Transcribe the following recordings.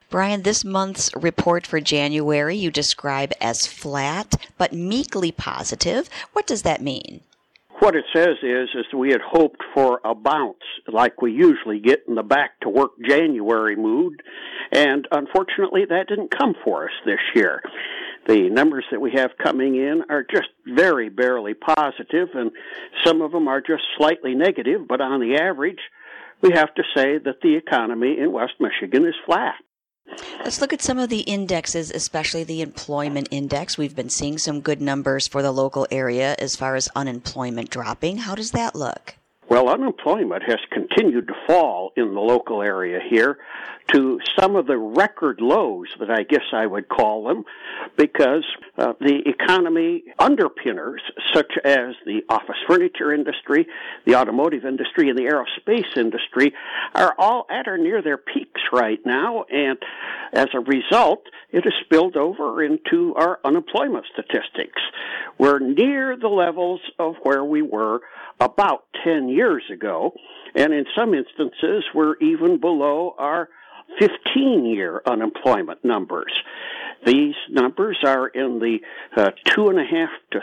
Brian, this month's report for January you describe as flat, but meekly positive. What does that mean? What it says is we had hoped for a bounce like we usually get in the back-to-work January mood, and unfortunately that didn't come for us this year. The numbers that we have coming in are just very barely positive, and some of them are just slightly negative, but on the average, we have to say that the economy in West Michigan is flat. Let's look at some of the indexes, especially the employment index. We've been seeing some good numbers for the local area as far as unemployment dropping. How does that look? Well, unemployment has continued to fall in the local area here to some of the record lows that I guess I would call them, because the economy underpinners such as the office furniture industry, the automotive industry, and the aerospace industry are all at or near their peaks right now, and as a result, it has spilled over into our unemployment statistics. We're near the levels of where we were about 10 years ago, and in some instances, we're even below our 15-year unemployment numbers. These numbers are in the 2.5% to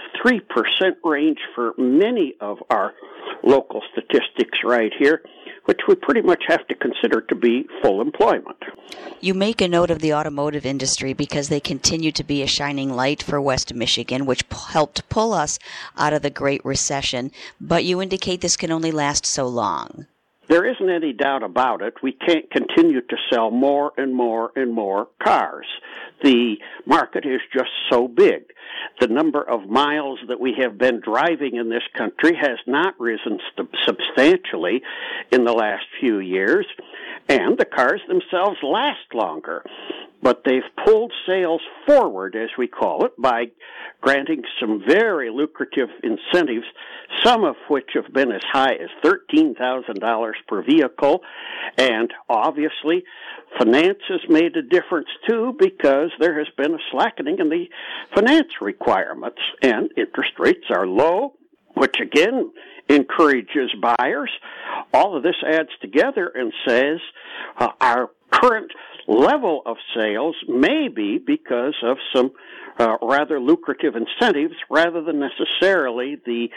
3% range for many of our local statistics right here, which we pretty much have to consider to be full employment. You make a note of the automotive industry because they continue to be a shining light for West Michigan, which helped pull us out of the Great Recession, but you indicate this can only last so long. There isn't any doubt about it. We can't continue to sell more and more and more cars. The market is just so big. The number of miles that we have been driving in this country has not risen substantially in the last few years, and the cars themselves last longer. But they've pulled sales forward, as we call it, by granting some very lucrative incentives, some of which have been as high as $13,000 per vehicle. And obviously, finance has made a difference, too, because there has been a slackening in the finance requirements, and interest rates are low, which again encourages buyers. All of this adds together and says our current level of sales may be because of some rather lucrative incentives rather than necessarily the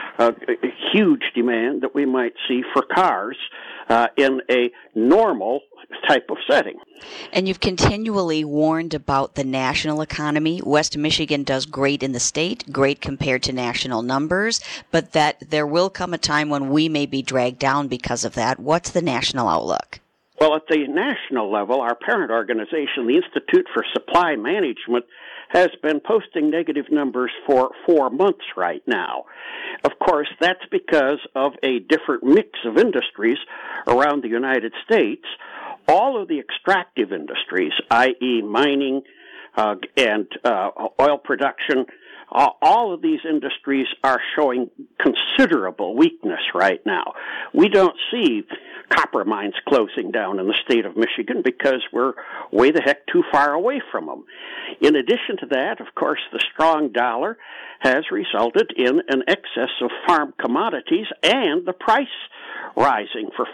huge demand that we might see for cars in a normal type of setting. And you've continually warned about the national economy. West Michigan does great in the state, great compared to national numbers, but that there will come a time when we may be dragged down because of that. What's the national outlook? Well, at the national level, our parent organization, the Institute for Supply Management, has been posting negative numbers for 4 months right now. Of course, that's because of a different mix of industries around the United States. All of the extractive industries, i.e. mining and oil production, all of these industries are showing considerable weakness right now. We don't see copper mines closing down in the state of Michigan because we're way the heck too far away from them. In addition to that, of course, the strong dollar has resulted in an excess of farm commodities and the price rising for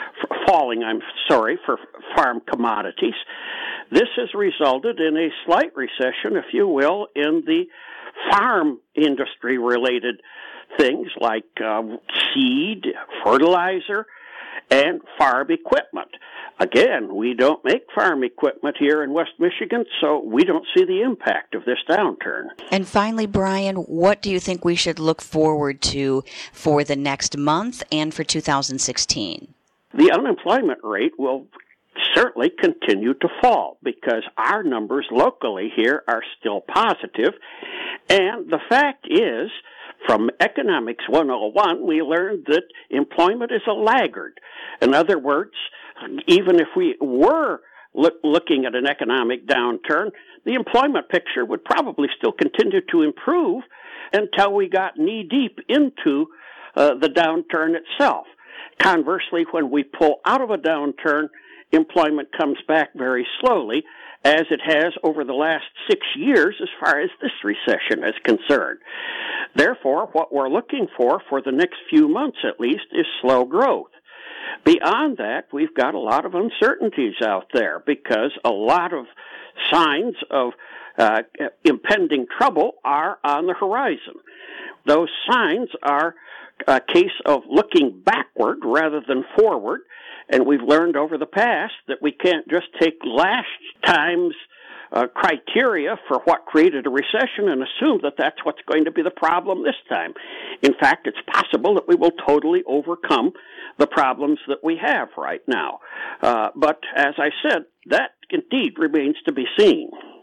farm commodities. This has resulted in a slight recession, if you will, in the farm industry-related things like seed, fertilizer, and farm equipment. Again, we don't make farm equipment here in West Michigan, so we don't see the impact of this downturn. And finally, Brian, what do you think we should look forward to for the next month and for 2016? The unemployment rate will certainly continue to fall because our numbers locally here are still positive. And the fact is, from Economics 101, we learned that employment is a laggard. In other words, even if we were looking at an economic downturn, the employment picture would probably still continue to improve until we got knee-deep into the downturn itself. Conversely, when we pull out of a downturn, employment comes back very slowly, as it has over the last 6 years as far as this recession is concerned. Therefore, what we're looking for the next few months at least, is slow growth. Beyond that, we've got a lot of uncertainties out there because a lot of signs of impending trouble are on the horizon. Those signs are a case of looking backward rather than forward, and we've learned over the past that we can't just take last time's criteria for what created a recession and assume that that's what's going to be the problem this time. In fact, it's possible that we will totally overcome the problems that we have right now. But as I said, that indeed remains to be seen.